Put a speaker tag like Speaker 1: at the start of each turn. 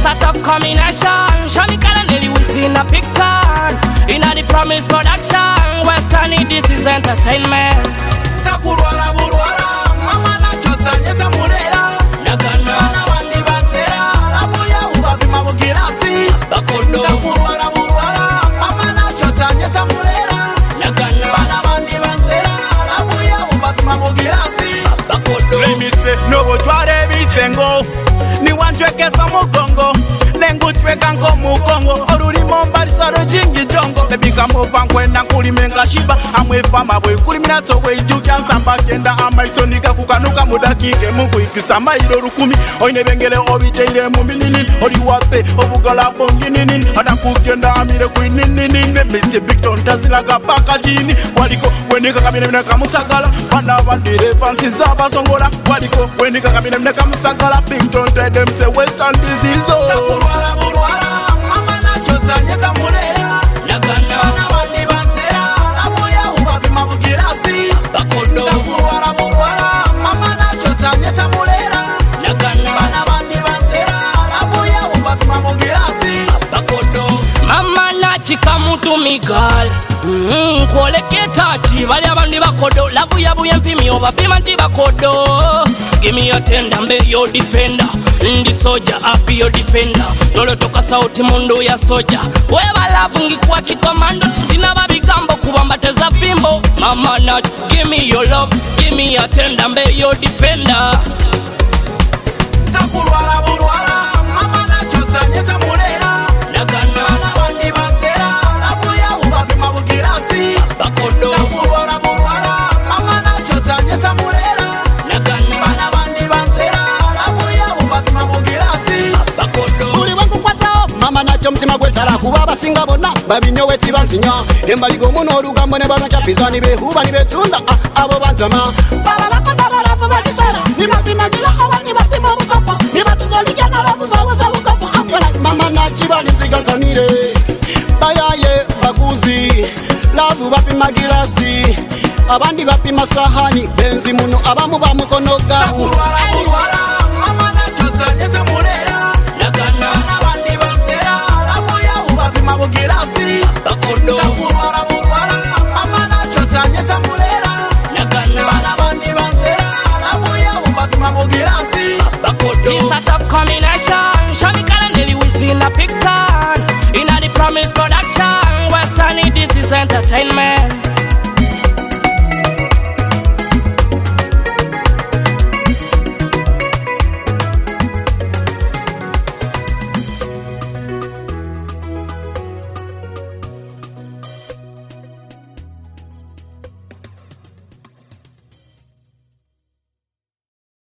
Speaker 1: a tough combination. Shani Kalanelli, we see in a picture. In a the promise production. Western, this is entertainment.
Speaker 2: Takurwara burwara, mama na chota nyeta mulera.
Speaker 1: Nagana
Speaker 2: Bana wandi basera, labuya ubabi mabugirasi.
Speaker 1: Bakodo
Speaker 2: Takurwara burwara, mama na chota nyeta mulera.
Speaker 1: Nagana
Speaker 2: Bana wandi basera, labuya ubabi mabugirasi.
Speaker 1: Bakodo
Speaker 2: Let me say, no butware bitengo. Ni wanchwekesa mukongo. Nengu chweka ngo mukongo. Oruri mombari soro jingi jongo. Lebika mova nkwenda kulimenga shiba. Amwe fama bwe kuliminato we jukia nsamba kenda. Amaisonika kukanuka mudakike mungu ikisama ilo rukumi. Oine bengele obite ile muminini. Ori wape obugala bongi nini. Ada kukenda amire kuininini. Misi Victor ntazilaga paka jini. Waliko wenika kabine mine kamusagala. Wana wandire fansi zaba songola. Waliko wenika kabine mine kamusagala. Victor them say Western disease. Takurwara burwara, mama na chota nyeta mulera.
Speaker 1: Nagana
Speaker 2: Bana wandi basera, labuya ubabi mabugirasi.
Speaker 1: Bakodo
Speaker 2: Takurwara burwara, mama na chota nyeta mulera.
Speaker 1: Nagana
Speaker 2: Bana wandi basera, labuya ubabi mabugirasi.
Speaker 1: Bakodo Mama na chika mutu migal Kwoleke tachi Vali abandi bakodo Labu yabu yempimi Obapima nti bakodo Give me a tender Mbe yo defender Ndi soja Api yo defender Nolo toka sauti mundu ya soja Weba labu ngikuwa kikomando Tina babigambo Kubamba teza fimbo Mama na Give me your love Give me a tender Mbe yo defender
Speaker 2: Takurwara burwara, mama na chota nyeta mulera.
Speaker 1: Nagana
Speaker 2: Bana wandi basera, labuya ubabi mabugirasi.
Speaker 1: Bakodo
Speaker 2: Takurwara burwara, mama na chota nyeta mulera.
Speaker 1: Nagana
Speaker 2: Bana bandi basera, labuya ubabi mabugirasi.
Speaker 1: Bakodo
Speaker 3: Uli wangu kwatao mama nacho mtima gwetala kuba basinga bonna babinyowe tibansinya embaligo muno olugambo ne baganchapizani behuba ni betunda abo bantama baba bakoda barafu bakisala ni bapimagira abani bapima bukopo ni batuzoliga na babuzawoza bukopo akola mama nachibali nzigantanire bayaye baguzi lavu bapima si abandi bapima sahani benzi muno abamu bamukono gabu
Speaker 2: Takurwara burwara, mama na chota nyeta mulera.
Speaker 1: Nagana
Speaker 2: Bana bandi basera, labuya ubabi mabugirasi.
Speaker 1: Bakodo
Speaker 2: Takurwara burwara, mama na chota nyeta mulera.
Speaker 1: Nagana
Speaker 2: Bana bandi basera, labuya ubabi mabugirasi.
Speaker 1: Bakodo This a top combination Shani Kalanelli we see in a picture In a the promise production Western this is entertainment